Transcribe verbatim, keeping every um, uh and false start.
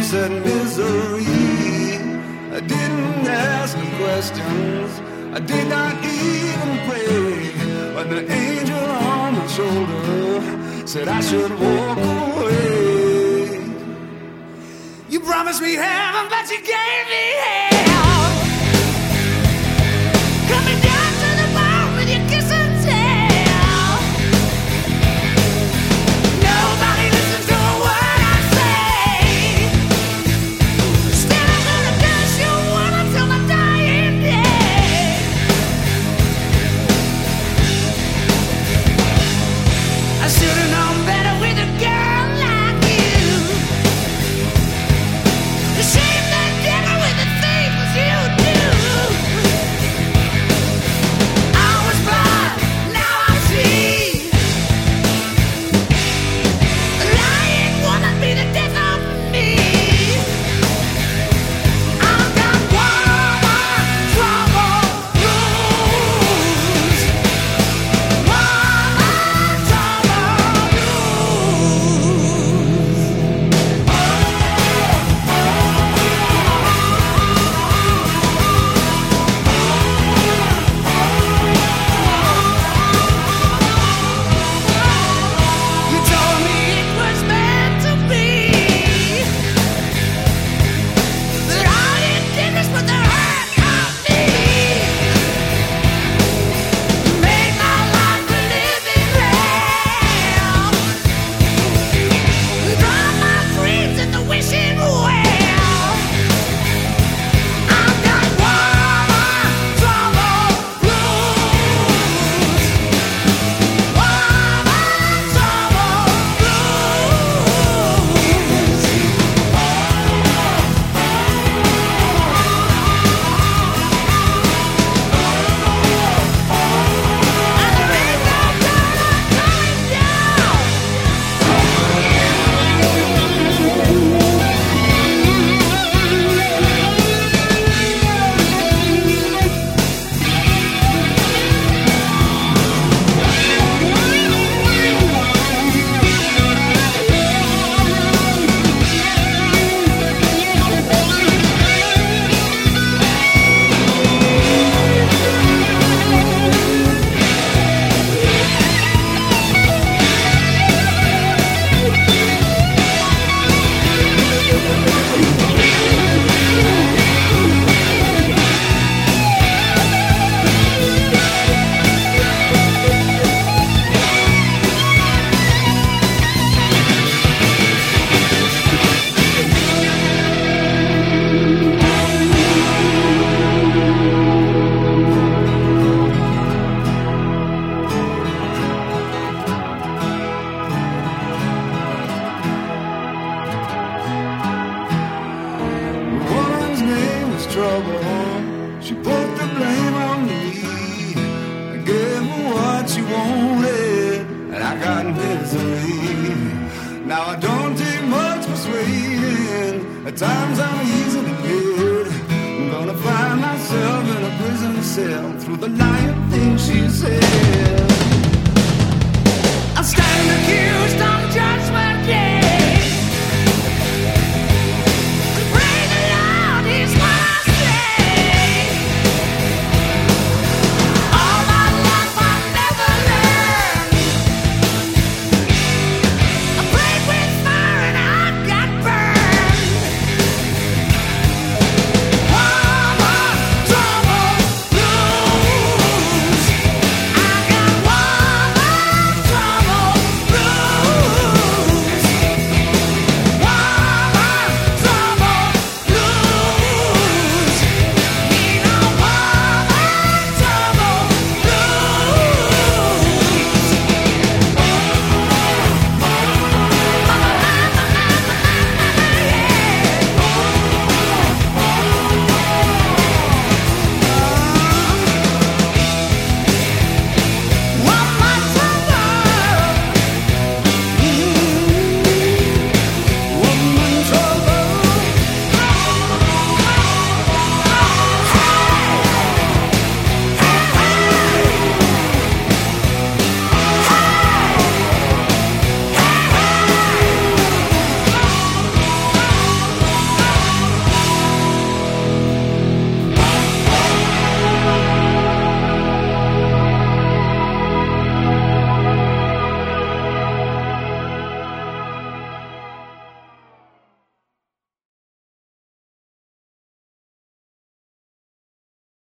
said misery. I didn't ask no questions, I did not even pray, but the angel on my shoulder said I should walk away. You promised me heaven, but you gave me hell. Coming down to the bone with your kiss and tell. Nobody listens to a word I say. Still I'm gonna curse you one until my dying day. I should've known better with a girl like you. The shame that devil with the things you do. I was blind, now I see. A lying woman be the death of me. I've got one more trouble bruise. One more trouble You told me it was meant to be. That all you did was put the hurt on me. You made my life a living hell. You drown my dreams in the wishing well. I've got one more trouble bruise. One more trouble bruise. And the rainbow coming down. The woman's name was Trouble. She put the blame on me. I gave her what she wanted, and I got misery. Now I don't take much persuading. At times I'm easily led. I'm gonna find myself in a prison cell through the lying things she said.